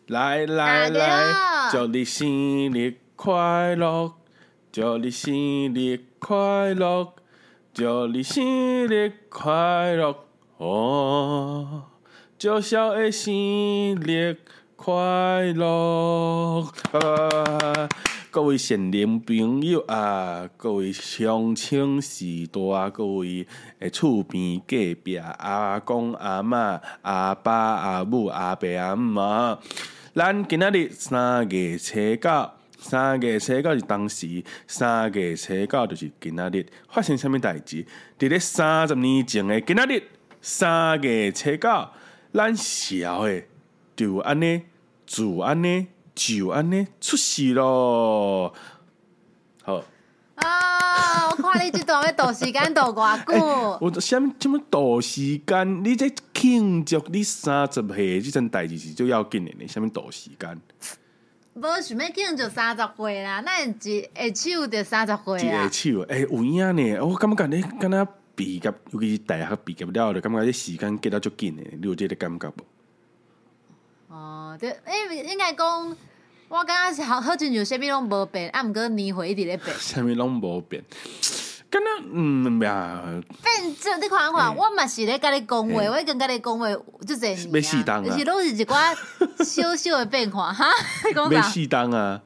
来来来，祝你生日快乐，祝你生日快乐，祝你生日快乐哦！祝小的生日快乐！各位善良朋友啊，各位乡亲士大，各位厝边隔壁阿公阿嬷、阿爸阿母、阿伯阿嬷，咱今仔日3月初九。3月初九是当时，3月初九就是今仔日发生什么代志？伫咧30年前的今仔日，3月初九，咱小的就安尼，就安尼，就安尼出世咯。好。 啊！我看你这段要度时间度偌久？ 我什么度时间？你这庆祝你30岁这件代志是最要紧的呢？什么度时间？ 无想要庆祝30岁啦，咱一下手就30岁啊！ 一下手，有影呢。我感觉你敢若毕业，尤其是大学毕业了，就感觉你时间过得足紧的。你有这个感觉无？ 哦，对，应该讲，我感觉好像就啥物拢无变，毋过年岁一直咧变。 啥物拢无变，敢若呀。 变就你看，我嘛是咧甲你讲话，我已经甲你讲话足侪年啊。 要适当啊， 就是拢是一寡小小的变化哈。你讲啥？ 要适当啊。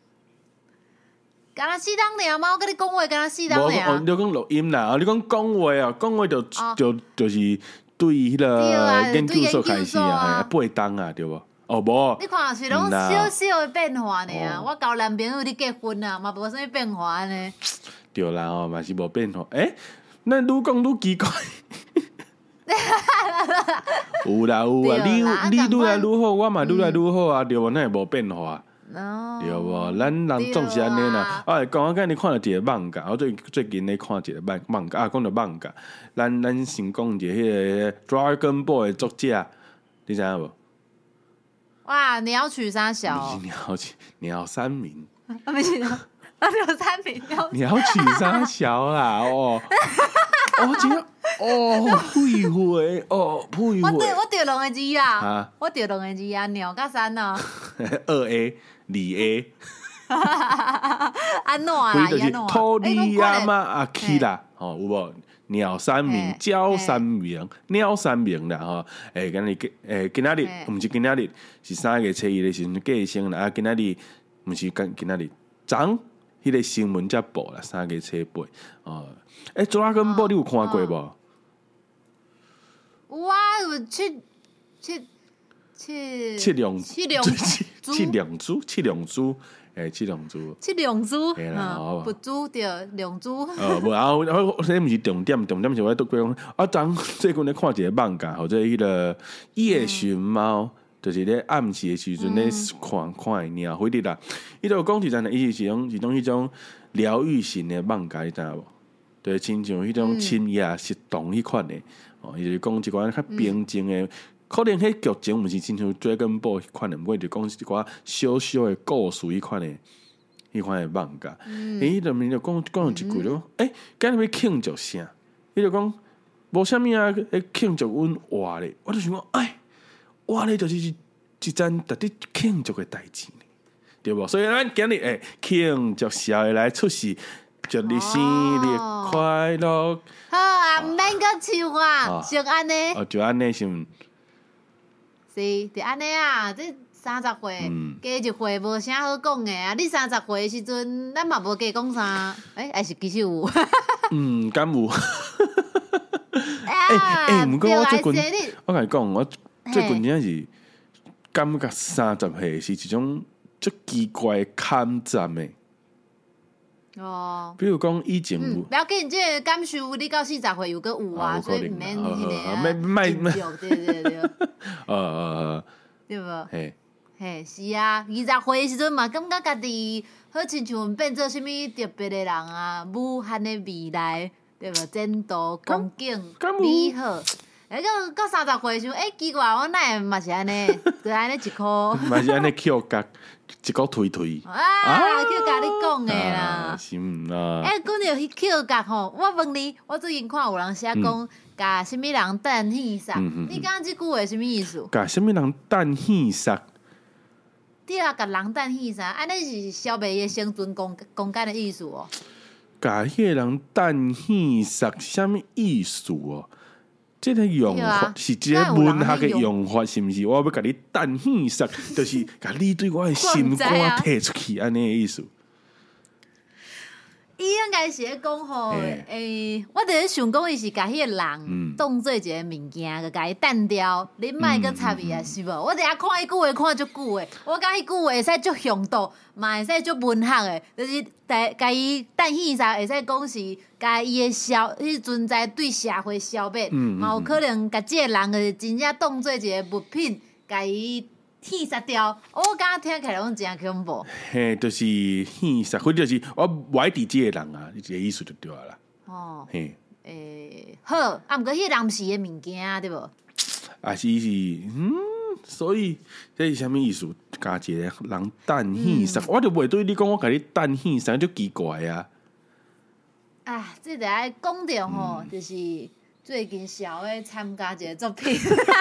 敢若适当尔嘛，我甲你讲话敢若适当尔。 你讲录音啦，你讲话啊，讲话就是对迄个研究所开始啊，8档啊，对无？哦，无。 你看是拢小小的变化尔，我交男朋友你结婚啊，嘛无啥物变化安尼。 对啦，嘛是无变化。咱愈讲愈奇怪。有啦有啊，你愈来愈好，我嘛愈来愈好啊，对无？咱会无变化。对无？咱人总是安尼啦。讲我甲你看到一个漫画，我最近咧看一个漫画，讲到漫画，咱先讲一个迄个 Dragon Ball 的作者，你知影无？ 哇，鸟取啥小？ 鸟山明。 不是鸟山明。 鸟取啥小啦？哦，真屁话哦，屁话。 我着两个字啊！我着两个字啊，鸟甲山啊。 2A 2A。 安怎啦？ 就是托利亚马阿基啦，有无？鸟山明、鸟山明、鸟山明啦，吼！今仔日，毋是今仔日，是3月初1的时阵过生啦。今仔日毋是今仔日，昨迄个新闻才报啦，3月初8。Dragon Ball 你有看过无？ 有啊，有七龙珠。不珠着龙珠。 无啊，这毋是重点，重点是我都讲昨最近咧看一个漫画，或者迄个夜巡猫，就是咧暗时的时阵咧看会尔回dit啦。伊就讲是伊是种迄种疗愈型的漫画，你知影无？对，亲像迄种深夜食堂迄款的，伊就是讲一寡较平静的。可能迄剧情毋是亲像《Dragon Ball》迄款的，毋过就讲是一寡小小的故事迄款的漫画。伊就面就讲一句咯，今日要庆祝啥？伊就讲无啥物啊，庆祝阮活咧。我就想讲，活咧就是一件值得庆祝的代志，对无？所以咱今日庆祝小的来出世，祝你生日快乐。 好啊，毋免阁唱啊，先安尼。 就安尼先。 是，就安尼啊！这30岁，加一岁无啥好讲的啊！你30岁的时阵，咱嘛无加讲啥，还是其实有。 敢有？毋过我最近，我甲你讲，我最近真是感觉30岁是一种足奇怪的坎站的。比如讲以前有， 不要紧，这个感受你到40岁有个有啊，所以毋免迄个对。对无？嘿，是啊，20岁的时阵嘛，感觉家己好亲像变做啥物特别的人啊，武汉的未来，对无？前途光景美好。到30岁的时阵，奇怪，我哪会嘛是安尼，就安尼一箍， 嘛是安尼翘角，一个推翘角你讲的啦， 是毋啦？ 讲到迄翘角吼，我问你，我最近看有人写讲，甲什么人等戏杀？你讲这句话什么意思？ 甲什么人等戏杀？ 对啊，甲人等戏啥？安尼是消灭伊的生存空间的意思哦。 甲迄个人等戏啥？啥物意思哦？这个用法是一个文学的用法，是毋是？我要甲你等戏啥？就是甲你对我的心肝摕出去，安尼的意思。 伊应该是咧讲吼，我伫咧想讲，伊是甲迄个人当做一个物件，个甲伊等掉，你莫搁插伊啊，是无？我伫遐看伊句话看足久诶，我感觉伊句话会使足向度，嘛会使足文学诶，就是甲伊等戏啥，会使讲是甲伊诶迄存在对社会消灭，嘛有可能甲即个人个真正当做一个物品，甲伊。戏杀掉，我感觉听起来拢真恐怖。 嘿，就是戏杀，或者是我歪伫即个人啊，这个意思就对啦。 哦，嘿，好，啊，毋过迄个人毋是个物件，对无？ 啊是，所以这是啥物意思？加一个人等戏杀，我就袂对你讲，我甲你等戏杀，就奇怪啊。 啊，这得爱讲着吼，就是最近小诶参加一个作品。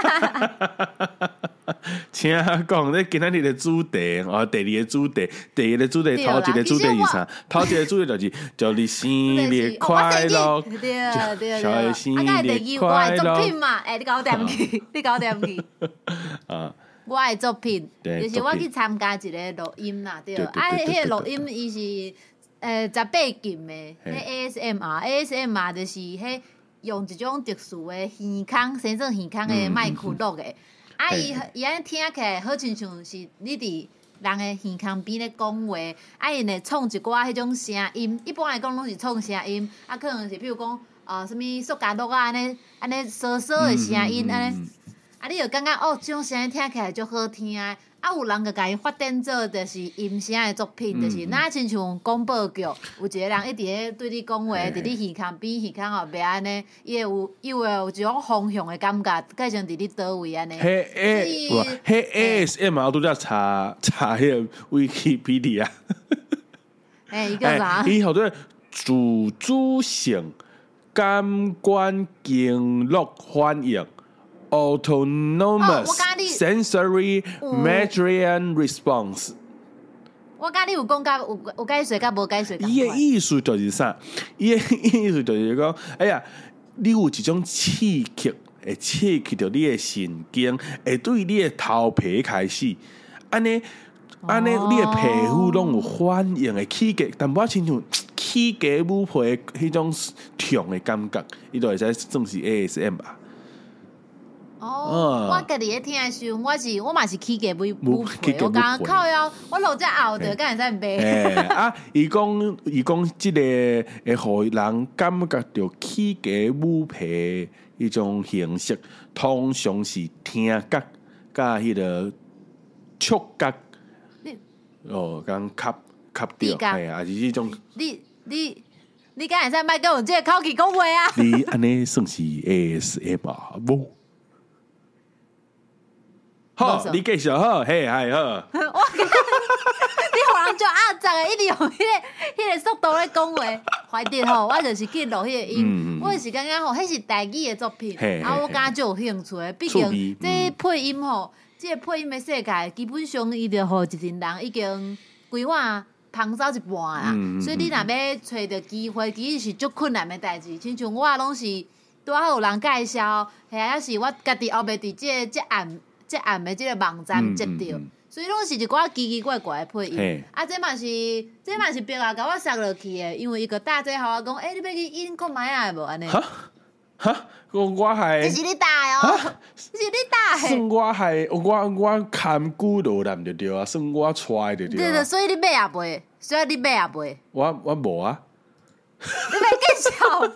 请讲，你今仔日的主题哦，第二个主题，第一个主题，头一个主题是啥？头一个主题就是祝你生日快乐， 对， 小的生日快乐。 作品嘛，你搞掂去，你搞掂去。啊，我的作品，就是我去参加一个录音啦，对。啊，迄个录音伊是18禁的，迄 ASMR 就是迄用一种特殊的耳孔，生做耳孔的麦克录的。啊，伊安尼听起来好亲像是你伫人的耳孔边咧讲话，啊，因会创一寡迄种声音，一般来讲拢是创声音，啊，可能是比如讲什物塑胶落啊安尼嗦嗦的声音安尼，啊，你就感觉哦，这种声音听起来足好听啊。啊，有人就甲伊发展做就是音声的作品，就是哪亲像广播剧，有一个人一直咧对你讲话，伫你耳孔边耳孔后壁安尼，伊会有一种方向的感觉，计像伫你倒位安尼。 迄 ASMR 拄则查迄个 Wikipedia。 伊叫啥？ 伊好多自主性感官经络反应。Autonomous sensory median response。 我甲你有讲甲有解说甲无解说。 伊的意思就是啥？伊的意思就是讲，哎呀，你有一种刺激，会刺激到你的神经，会对你的头皮开始，安尼，你的皮肤拢有反应的起价，但我亲像起价舞皮迄种痛的感觉，伊就会使算是 ASM 吧。 我家己咧听的时候，我嘛是起价舞皮，我讲靠腰，我录只后着，敢会使买？ 啊，伊讲即个会互人感觉到起价舞皮迄种形式，通常是听觉甲迄个触觉。讲吸掉，系啊，是迄种。 你敢会使莫跟我这个口气讲话啊？ 你安尼算是 ASMR 无？好，你继续好，嘿，系好。 你互人就压杂的，一直用迄个速度咧讲话，怀疑吼，我就是去录迄个音。我是感觉吼，迄是台语的作品，啊，我感觉就有兴趣的。毕竟这配音吼，这个配音的世界，基本上伊就互一群人已经规划旁走一半啦。所以你若要找到机会，其实是足困难的代志。亲像我拢是拄好有人介绍，还是我家己后壁伫这暗的这个网站接到，所以拢是一寡奇奇怪怪的配音。啊，这嘛是别个甲我塞落去的，因为伊个大姐和我讲，你要去音看卖啊无安尼？ 哈，我还这是你打哦，这是你打的。 算我还我看久落来就对啊，算我揣就对啊。 对，所以你买也袂，所以你买也袂。 我无啊。 你袂介绍？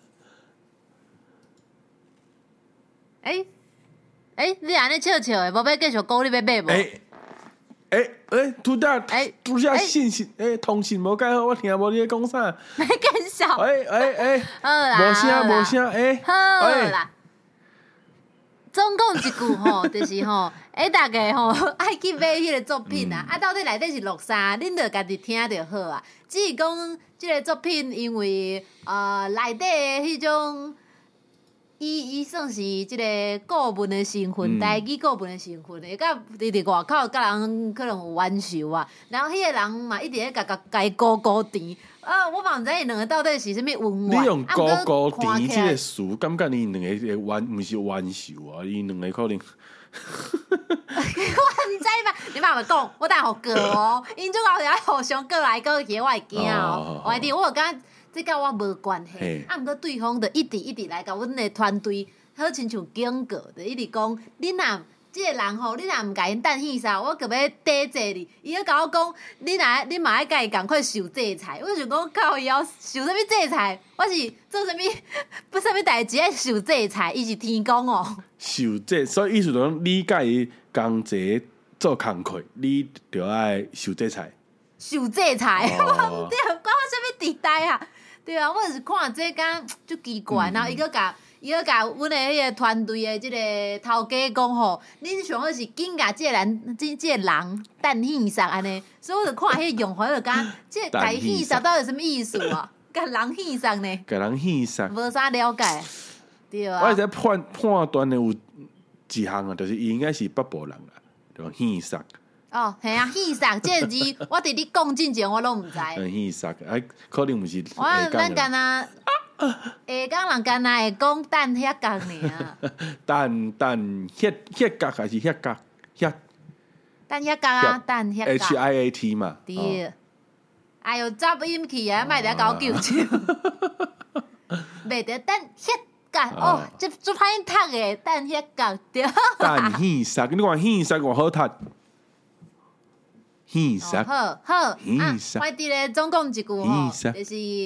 你安尼笑笑的，无要继续讲，你要买无？ 拄则信息，通讯无介好，我听无你咧讲啥？ 要介绍？ 好啦，无声， 好啦。总讲一句吼，就是吼，大家吼爱去买迄个作品啊，到底内底是录啥，恁着家己听就好啊。只是讲即个作品，因为内底的迄种伊算是即个顾问的身份，台语顾问的身份，会甲伫外口甲人可能有冤仇啊。然后迄个人嘛一直咧甲伊高甜。我嘛毋知伊两个到底是啥物恩怨。 你用高甜即个词，感觉伊两个毋是冤仇啊？伊两个可能。 我唔知吧，你妈咪讲，我等下互过哦。因种后日互相过来过去，我会惊哦。我弟，我有感这甲我无关系。毋过对方就一直来甲阮的团队，好亲像警告，就一直讲，你若即个人吼，你若毋甲因等戏啥，我可要抵制你。伊咧甲我讲，你嘛爱甲伊共款受制裁。我想讲，靠，伊要受啥物制裁？我是做啥物不啥物代志爱受制裁？伊是天公哦。 受制，所以意思讲，你甲伊同齐做工课，你就爱受制裁。 受制裁，我毋对，关我啥物地带啊？对啊，我就是看这敢就奇怪，然后伊个甲阮的迄个团队的即个头家讲吼，恁上好是紧甲即个人等戏上安尼，所以我就看迄个用法就讲，即个改戏上到底什么意思啊？甲人戏上呢？ 甲人戏上， 无啥了解，对啊。 我会使判断的有一项啊，就是伊应该是北部人啦，就戏上。 哦，系啊，戏上这个字，我伫你讲之前我拢毋知。 戏上，可能毋是。 咱干那。下港人干那会讲等遐角尔。 等遐角还是遐角？ 等遐角啊，等遐角。 HIAT 嘛。 对。哎呦，走音去啊，莫得搞救笑。袂得等遐角哦，这歹读诶，等遐角对。 等戏上，你看戏上偌好读。戏上。 好。我伫咧总共一句吼，就是。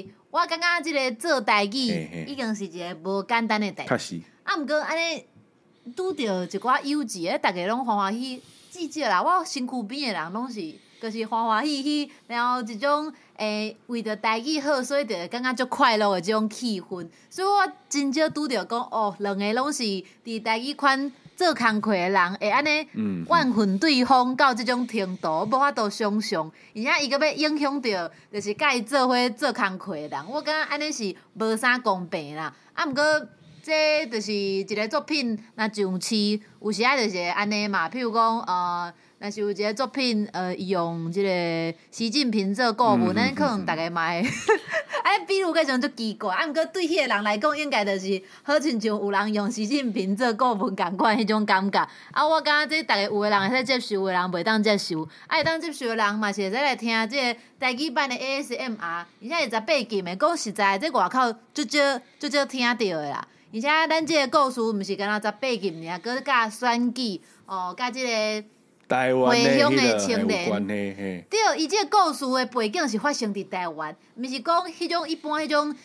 我感觉即个做台语已经是一个无简单的代志。毋过安尼拄着一寡友谊诶，逐个拢欢欢喜喜，至少啦，我身躯边诶人拢是，就是欢欢喜喜，然后一种为着台语好，所以就感觉足快乐诶即种气氛。所以我真少拄着讲哦，两个拢是伫台语圈做工课诶人，会安尼怨恨对方到即种程度，无法度想象，而且伊阁要影响到，就是甲伊做伙做工课诶人，我感觉安尼是无啥公平啦。毋过这就是一个作品，若上市，有时啊就是安尼嘛。譬如讲若是有一个作品，用即个习近平做顾问，咱可能大家嘛会，比如迄种足奇怪。毋过对迄个人来讲，应该就是好亲像有人用习近平做顾问共款迄种感觉。我感觉这大家有的人会使接受，有的人袂当接受。会当接受的人嘛是会使来听即个台语版的 ASMR， 而且是18禁的。讲实在，这外口足少听到的啦。而且咱即个故事毋是干那18禁尔，佮甲选举甲即个。回乡的青年，对，伊即个故事的背景是发生伫台湾，毋是讲迄种一般迄种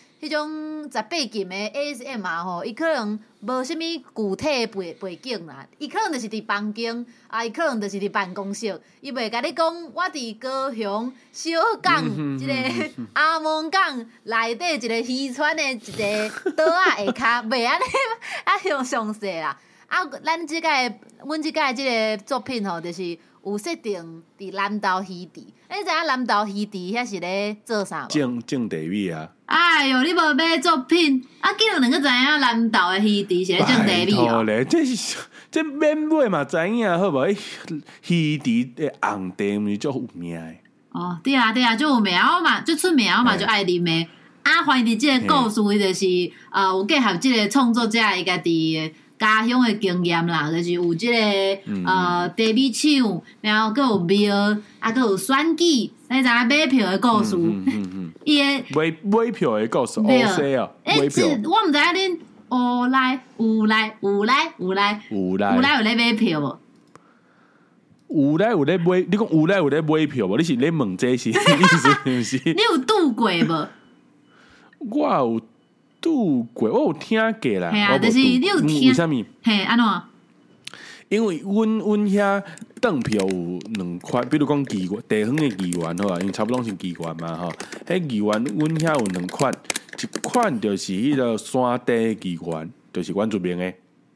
18禁的 ASMR 吼，伊可能无啥物具体的背景啦，伊可能就是伫房间，伊可能就是伫办公室，伊袂甲你讲我伫高雄小港一个阿蒙港内底一个渔船的一个岛仔下骹，袂安尼样详细啦。咱即个阮即个即个作品吼，就是有设定伫南投渔池。你知影南投渔池遐是咧做啥无？ 种地米啊！ 哎哟，你无买作品，竟然能够知影南投的渔池是咧种地米哦？ 这免买嘛，知影好无？渔池的红茶毋是足有名的。 哦，对啊，足有名，我嘛足出名，我嘛就爱啉的。反正即个故事伊就是有结合即个创作者伊家己家乡的经验啦，就是有即个地米厂，然后佫有庙，佫有选举，你知影买票的故事。伊个买票的故事，乌西啊，买票。 我毋知影恁有来有咧买票无？ 有咧买，你讲有咧买票无？你是咧问这是意思是毋是？ 你有拄过无？ 我有。拄过，我有听过啦。 系啊，就是你有听。 为什么？ 嘿，安怎？ 因为阮遐当票有两款，比如讲议员地方的议员好啊，因为差不多是议员嘛吼。迄议员阮遐有两款，一款就是迄个山地议员，就是原住民的。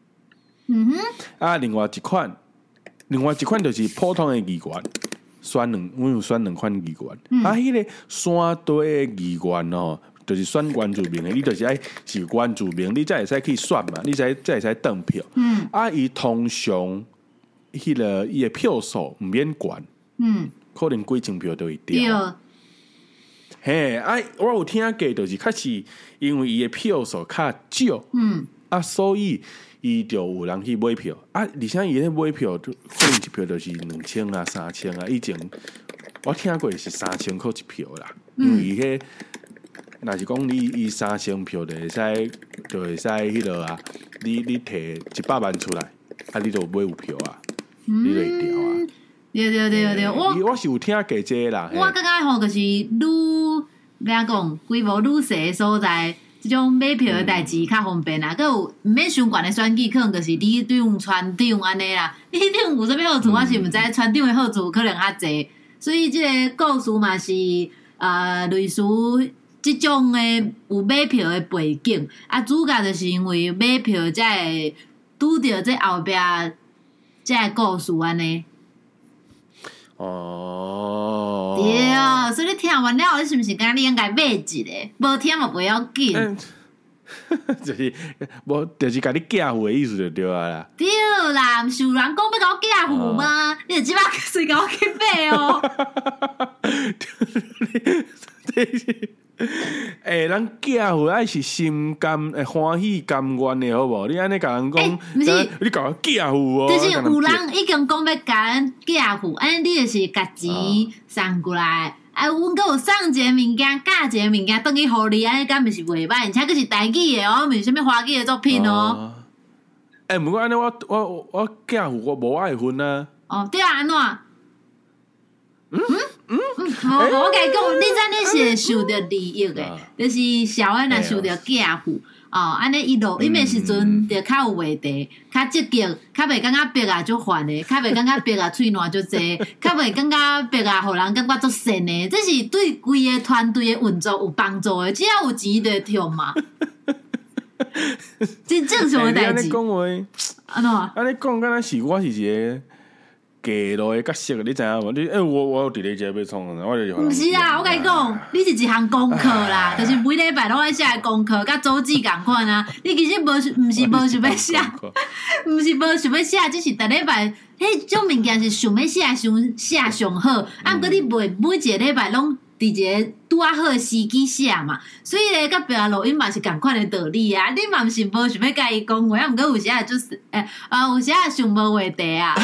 另外一款就是普通的议员。阮有选两款议员，迄个山地的议员哦， 就是选原住民的，你就是爱是原住民，你才会使去选嘛，你才会使登票。伊通常伊的票数唔免悬，可能几千票都会掉。嘿，我有听过，就是确实因为伊的票数较少，所以伊就有人去买票而且伊咧买票可能一票就是2000啊、3000啊，以前我听过是3000块一票啦，因为伊迄若是讲伊3000票就会使迄落啊，你摕100万出来，你就买有票啊，你就会调啊。 对， 我是有听过这啦。 我感觉吼，就是要讲规模愈细的所在，这种买票的代志较方便啦。佮有毋免伤悬的选举，可能就是里长、村长安尼啦。里长有啥物好处，我是毋知。村长的好处可能较济，所以这个故事嘛是类似这种的有买票的背景。主角就是因为买票才会拄着这后壁这故事安尼。对，所以你听完了，你是毋是感觉你应该买一个？无听嘛不要紧。 就是无，就是甲你寄付的意思就对啦。 对啦，毋是有人讲要甲我寄付吗？你就即摆随甲我去买哦。 人寄付爱是心甘欢喜甘愿的，好无？你安尼甲人讲， 不是你甲我寄付哦。 就是有人已经讲要甲咱寄付，安尼你就是甲钱送过来。阮阁有送一个物件，教一个物件，转去互你，安尼敢毋是袂歹？而且佫是台语的哦，毋是啥物华语的作品哦。 毋过安尼我寄付我无爱分啊。 对啊，安怎？我甲你讲，你知你是受着利益的，就是小安若受着寄付。安尼伊录音的时阵，就较有话题，较积极，较袂感觉逼足烦的，较袂感觉逼喙烂足济，较袂感觉逼互人感觉足神的。这是对规个团队的运作有帮助的，只要有钱就会跳嘛。这正常的代志。安怎？ 安尼讲，敢若是我是一个假路的角色，你知影无？我有伫咧这要创，我就毋是啦，我甲你讲，你是一项功课啦，就是每礼拜拢爱写功课，甲周记共款啊。你其实毋是无想要写，毋是无想要写，只是逐礼拜迄种物件是想要写上好。毋过你袂每一个礼拜拢伫一个拄啊好的时机写嘛，所以咧，甲别个录音嘛是共款的道理啊。你嘛毋是无想要甲伊讲话，毋过有时啊就是有时啊想无话题啊。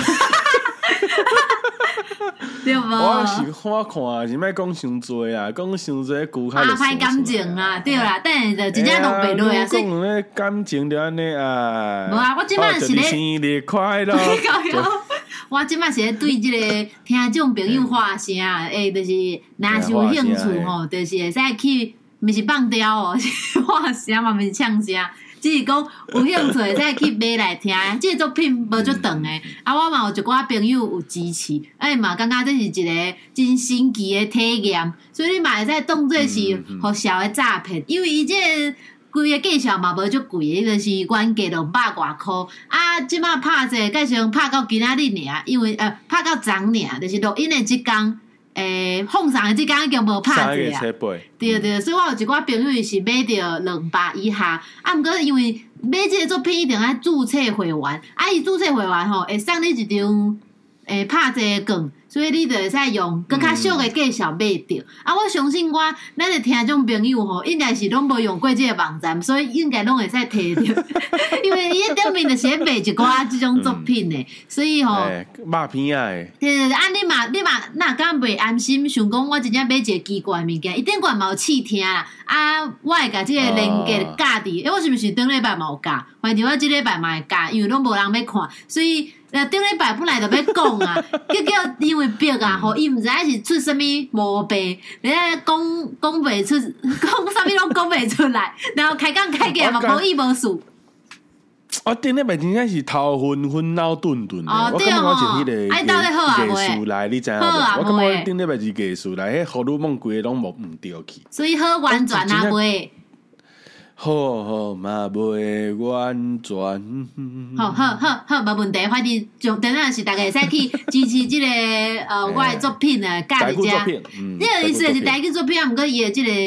对无？ 我看是莫讲伤多啊，讲伤多句较歹感情啊，对啦，等下就真正落袂落啊。所以讲咧感情就安尼啊。 无啊，我即摆是咧生日快乐。 我即摆是咧对即个听众朋友发声，就是若是有兴趣吼，就是会使去，毋是放刁哦，是发声嘛，毋是唱声。只是讲有兴趣，才去买来听。这个作品无足长诶，我嘛有一寡朋友有支持，嘛感觉这是一个真神奇的体验，所以你嘛会使当做是互小的诈骗，因为伊这规个介绍嘛无足贵，就是原价200多箍。即摆拍者计算拍到今仔日尔，因为拍到昨尔，就是录音的即天。放送的即天已经无拍者啊，对，所以我有一寡朋友是买着200以下，毋过因为买即个作品一定要注册会员，伊注册会员吼会送你一张拍者的券，所以你就会使用更较俗的介绍买着。我相信咱的听众朋友吼，应该是拢无用过即个网站，所以应该拢会使摕着，因为伊顶面就是卖一寡即种作品的，所以吼， 肉片啊的。 对，你嘛，哪敢袂安心？想讲我真正买一个奇怪的物件，伊顶悬嘛有试听啦。我会甲即个链接加伫，我是毋是顶礼拜嘛有加？反正我即礼拜嘛会加，因为拢无人要看，所以。顶礼拜本来就要讲啊，结果因为逼啊，吼，伊毋知影是出啥物毛病，你讲袂出，讲啥物拢讲袂出来，然后开讲起来嘛无意无事。 我顶礼拜真正是头昏脑顿顿的，我感觉我是迄个艺术来，你知影无？我感觉顶礼拜是艺术来，迄荷尔蒙规个拢无毋对去， 所以好完全啊袂。 好嘛，袂完全。 好，无问题。反正就当然是大家会使去支持即个我的作品啊，教一只。这个意思是台语作品，毋过伊的即个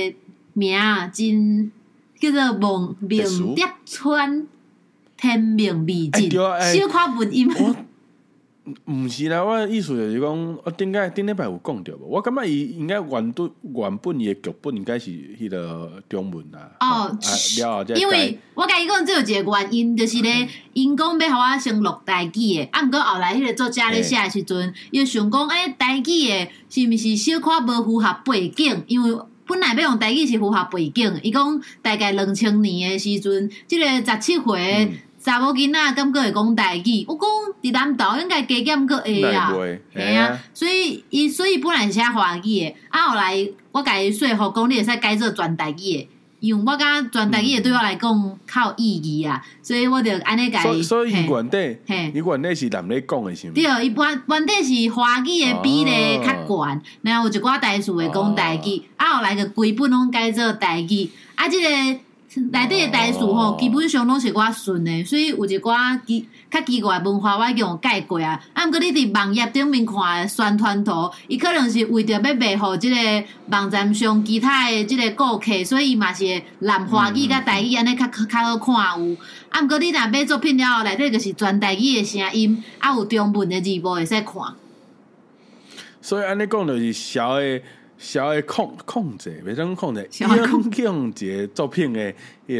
名真叫做明德川天命美景，小可文音。 毋是啦，我意思就是讲，我顶礼拜有讲着无？我感觉伊应该原本伊的剧本应该是迄个中文啦。 哦，因为我甲伊讲，只有一个原因，就是咧，因讲要互我先录台语的，啊，毋过后来迄个作者咧写的时阵，伊想讲，台语的是毋是小可无符合背景？因为本来要用台语是符合背景，伊讲大概2000年的时阵，即个17岁。查某囡仔敢佫会讲台语？我讲伫南投应该加减佫会啊，嘿啊，所以本来是写华语的，啊后来我甲伊说服讲，你会使改做全台语的，因为我感觉全台语的对我来讲较有意义啊，所以我就安尼甲伊。 所以伊原底是男咧讲的是毋？ 对，伊原底是华语的比例较悬，然后有一寡台词会讲台语，啊后来个规本拢改做台语，啊即个。内底的台词吼，基本上拢是我顺的，所以有一寡较奇怪的文化，我已经有改过啊。啊，毋过你伫网页顶面看的宣传图，伊可能是为着要卖互即个网站上其他的即个顾客，所以伊嘛是南华语甲台语安尼较好看有。啊，毋过你若买作品了后，内底就是全台语的声音，啊有中文的字幕会使看。 所以安尼讲就是小的控制，袂当控制，控制作品的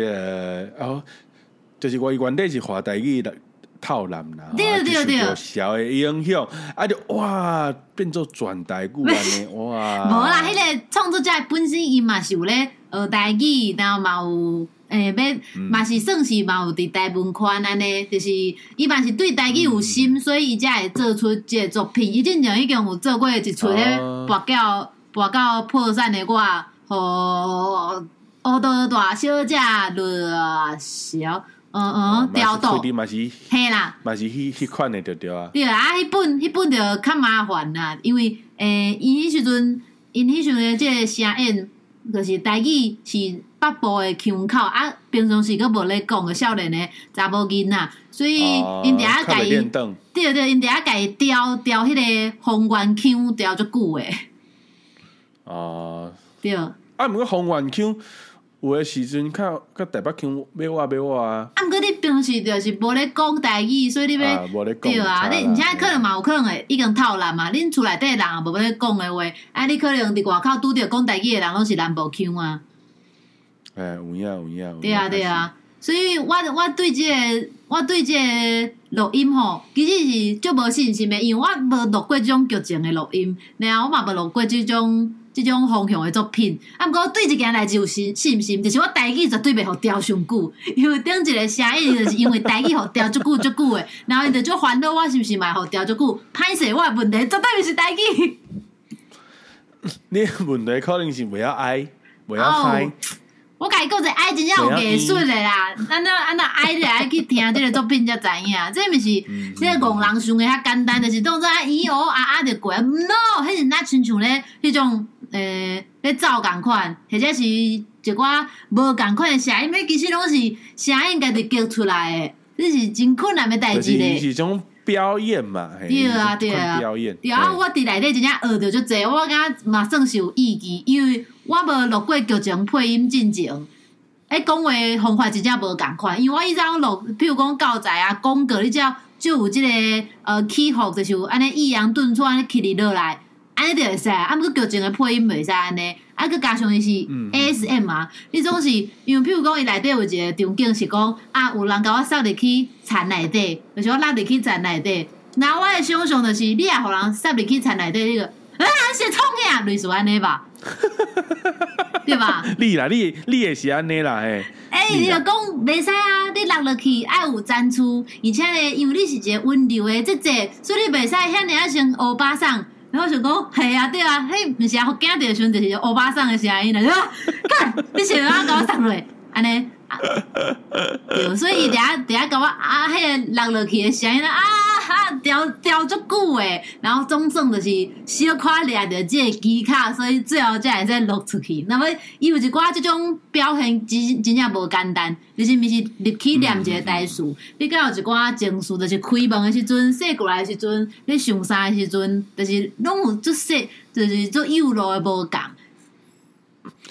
就是我原底是华台语的套南啦， 对， 小的影响，啊就哇变做全台语安尼，哇！ 无啦，迄个创作者本身伊嘛是有咧学台语，然后嘛有嘛是算是嘛有伫台文圈安尼，就是伊嘛是对台语有心，所以伊才会做出即个作品。伊之前已经有做过一出咧跋到破产的我，互乌多大小姐落小，调度，嘿啦， 嘛是迄款的对啊。 对啊，迄本就较麻烦啦，因为因迄时阵的即个声音，就是台语是北部的腔口啊，平常时佫无咧讲的少年的查某囡仔，所以因伫遐家己，对，因伫遐家己调迄个方言腔调足久的。对。啊， 毋过方言腔有诶时阵，较台北腔要我啊。 啊，毋过你平时就是无咧讲台语，所以你要对啊，你而且可能嘛有可能会已经透南嘛，恁厝内底人也无要咧讲诶话，啊，你可能伫外口拄着讲台语诶人拢是南部腔啊。 有影。 对啊，所以我对即个录音吼，其实是足无信心诶，因为我无录过即种剧情诶录音，然后我嘛无录过即种方向的作品，啊，毋过对一件代志有信心，就是我台语绝对袂互调上久，因为顶一个声音就是因为台语互调足久的，然后伊就足烦恼，我是毋是嘛互调足久？歹势，我的问题绝对毋是台语。 你问题可能是袂晓爱，袂晓嗨。 我甲伊讲者爱真正有艺术的啦，安怎爱就爱去听这个作品才知影，这毋是这个戆人想的较简单，就是当作咿哦啊就过 ，no， 迄是咱亲像咧迄种咧走共款，或者是一寡无共款的声音，其实拢是声音家己激出来的，这是真困难的代志咧。 是种表演嘛， 对啊， 表演。 对啊，我伫内底真正学着足侪，我感觉嘛算是有意义，因为我无录过剧情配音进前，讲话方法真正无共款，因为我以前录，譬如讲教材啊、广告，你只要就有即个起伏，就是有安尼抑扬顿挫安尼起哩落来，安尼就会使。啊，毋过剧情的配音袂使安尼，啊，佮加上伊是 ASM 啊，你总是因为譬如讲伊内底有一个场景是讲啊，有人甲我塞入去田内底，就是我拉入去田内底，然后我的想象就是你也互人塞入去田内底迄个。是创呀，类似安尼吧，对吧？ 你也是安尼啦，嘿。 你就讲袂使啊！你落落去爱有赞助，而且咧，因为你是一个温柔的姐姐，所以你袂使遐尔啊像欧巴桑。然后想讲，系啊，对啊，迄毋是啊，福建地时阵就是欧巴桑的声音啦，对吧？干，你想要甲我送落，安尼。对，所以伫遐甲我迄个落落去的声音调足久诶，然后总算就是小可掠着即个机卡，所以最后才会使录出去。那么伊有一寡即种表现真正无简单，就是毋是入去念一个台词，你敢有一寡情绪，就是开门的时阵、洗过来的时阵、你上山的时阵，就是拢有足细，就是足幼弱的无共。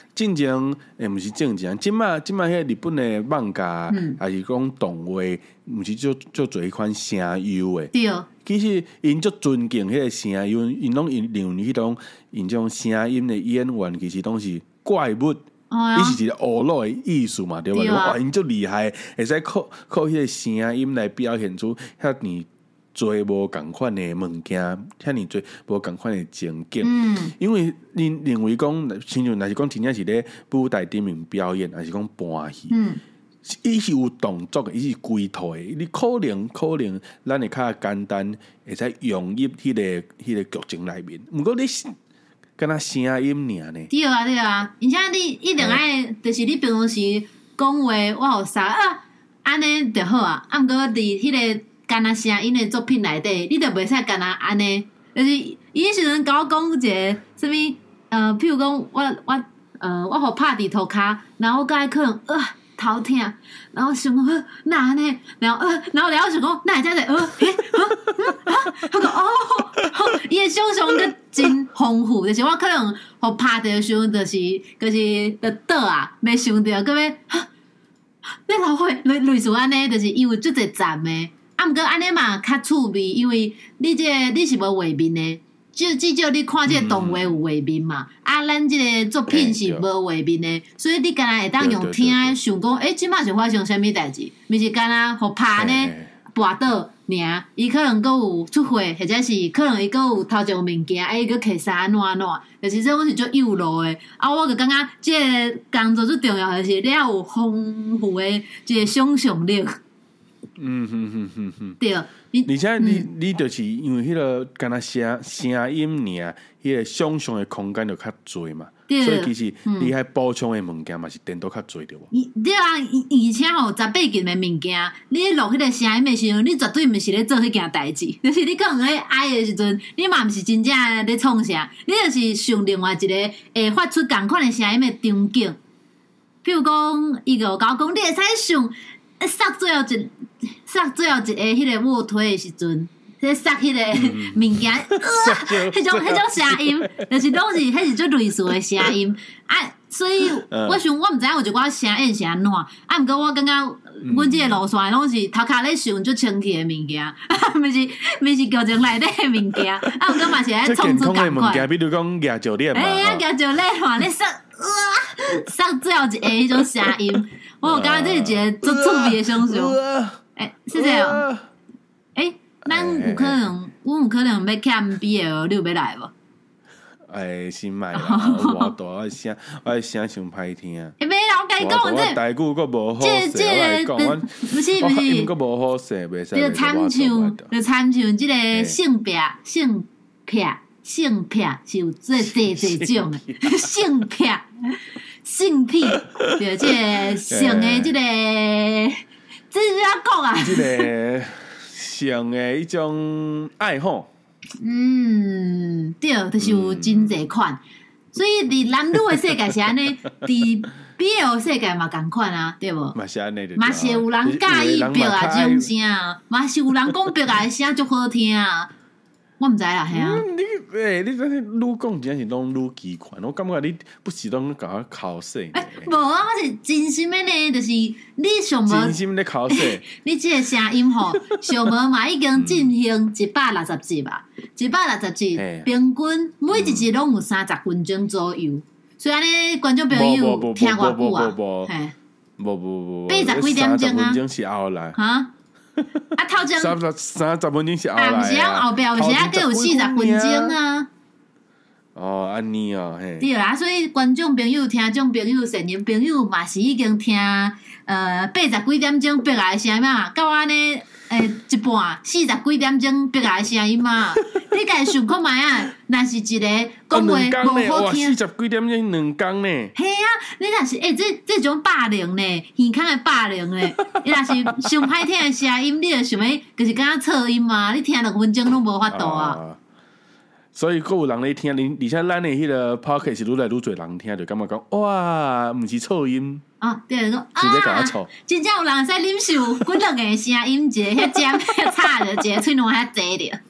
进前毋是正前，即马迄日本的漫画，还是讲动画，毋是就做迄款声优的。 对。 其实因足尊敬迄个声优，因拢认为迄种因种声音的演员，其实拢是怪物。伊是一个娱乐的艺术嘛，对吧？哇，因足厉害，会使靠迄个声音来表现出遐尼多无共款的物件，遐尼多无共款的情景。因为恁认为讲，亲像若是讲真正是咧舞台顶面表演，还是讲搬戏，伊是有动作的，伊是规套的。你可能，咱会较简单，会使融入迄个剧情内面。毋过你敢若声音尔呢？ 对啊，而且你一定爱，就是你平时讲话，我有啥安尼就好啊。毋过伫迄个敢若声音的作品内底，你就袂使敢若安尼。就是伊迄时阵甲我讲一个什物譬如讲我互拍伫涂骹，然后我甲伊可能头痛，然后想讲哪安尼，然后了想讲哪会遮济他讲伊的想象个真丰富，就是我可能互拍着时阵，就是倒啊，袂想着，搁要你老伙类似安尼，就是伊有足侪站的，毋过安尼嘛较趣味，因为你是无画面的。至少你看这个动画有画面嘛，咱这个作品是无画面的，所以你敢若会当用听的想讲，即马是发生啥物代志，毋是敢若互拍呢跋倒尔，伊可能阁有出血，或者是可能伊阁有头前有物件，伊阁摕衫安怎，就是这种是足幼路的。我就感觉这个工作最重要的是你要有丰富的这个想象力。对。 而且你就是因为迄个敢若声音尔，迄个想象的空间就较侪嘛，所以其实你还补充的物件嘛是电脑较侪对无？ 对啊，而且18禁的物件，你录迄个声音的时候，你绝对毋是咧做迄件代志，就是你可能咧哀的时阵，你嘛毋是真正咧创啥，你就是想另外一个会发出同款的声音的场景。譬如讲，伊就甲我讲，你会使想。塞最后一个迄个卧推的时阵，塞迄个物件，迄种声音，就是拢是迄是最类似的声音所以我想我毋知影有一寡声演是安怎，毋过我感觉阮即个路线拢是头壳咧想最清气的物件，毋是剧情内底的物件，毋过嘛是咧创出共款。 比如讲牙石链嘛， 牙石链嘛，你塞最后一个迄种声音。我有感觉这是一个足趣味的想象，是这样。咱有可能，阮有可能要欠 BL， 你有要来无？ 先卖啦，我大我声伤歹听。 没啦，我甲你讲， 这台语佫无好势， 不是， 佫无好势，袂使。 就参像这个性别是有这种的性癖，对，这个性的这个，这是要讲啊。 这个性的迄种爱好。 对，就是有真侪款，所以伫男女的世界是安尼，伫 BL 世界嘛共款啊，对无？ 嘛是安尼， 嘛是有人介意表啊这种声，嘛是有人讲表啊的声足好听啊。我毋知啦，系啊。 你真是愈讲真是拢愈奇怪，我感觉你不是拢甲我考试。 无啊，我是真心的呢，就是你上无真心咧考试。 你即个声音吼，上无嘛已经进行160集吧，160集，平均每一集拢有30分钟左右。所以安尼观众朋友听偌久啊？嘿， 无 80几点钟啊？30 分钟是后来。 哈？头前 30分钟是后来啊， 毋是啊，後壁有時啊，佫有40分鐘啊。 安尼嘿。 對啦，所以觀眾朋友、聽眾朋友、成人朋友嘛是已經聽80幾點鐘逼來的聲音嘛，到安尼一半40幾點鐘逼來的聲音嘛，你家想看覓啊？若是一個講話無好聽 ，40幾點鐘2工呢？ 係啊，你若是這種霸凌呢，耳孔的霸凌呢，你若是上歹聽的聲音，你就想要就是敢若噪音嘛，你聽6分鐘攏無法度啊。 所以，佫有人咧聽，而且咱的迄個 podcast 是愈來愈濟人聽，就感覺講哇，毋是噪音對，講真正有人會使忍受幾兩個聲音，一個遐尖遐吵着，一個喙兩遐濟着。